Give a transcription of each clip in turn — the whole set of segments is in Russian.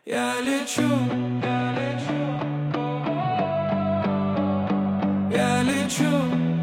Я лечу, я лечу.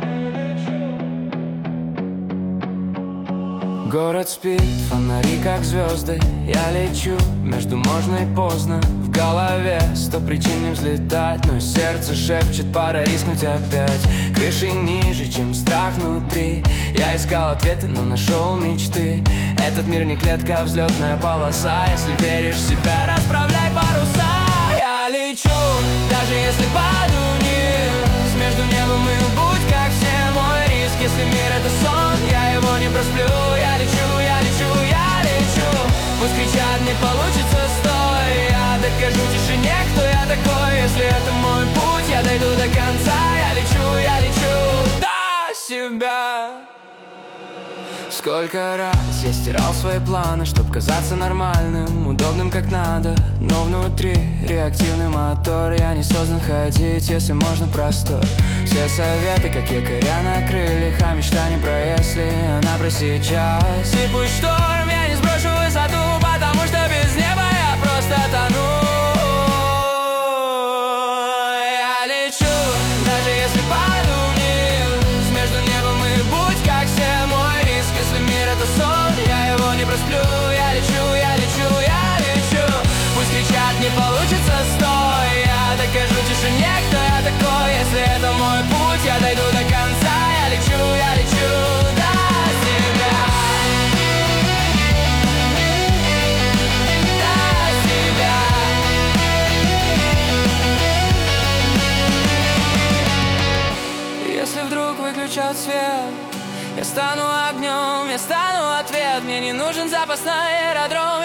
Город спит, фонари как звезды. Я лечу, между можно и поздно. В голове 100 причин не взлетать, но сердце шепчет, пора рискнуть опять. Крыши ниже, чем страх внутри. Я искал ответы, но нашел мечты. Этот мир не клетка, а взлетная полоса. Если веришь в себя, расправляй паруса. Я лечу, даже если паду вниз. Между небом и будь как все, мой риск. Если мир это сон, я его не просплю. Я лечу, я лечу, я лечу. Пусть кричат, не получится, стой. Я докажу тишине, кто я такой. Если это мой путь, я дойду до конца. Я лечу до себя. Сколько раз я стирал свои планы, чтоб казаться нормальным, удобным как надо. Но внутри реактивный мотор. Я не создан ходить, если можно простой. Все советы, как якоря на крыльях, а мечта не про если, она про сейчас. И пусть шторм, я не сброшу высоту, потому что без неба я просто тону. Я лечу, даже если паду вниз. Между небом и будь как все, мой риск. Если мир это сон, я его не просплю. Я лечу, я лечу, я лечу. Пусть кричат, не получится, стой. Я докажу тишине, кто я такой. Если это мой путь, я дойду до конца. Я лечу до себя. До себя. Если вдруг выключат свет, я стану огнем, я стану ответ. Мне не нужен запасной аэродром.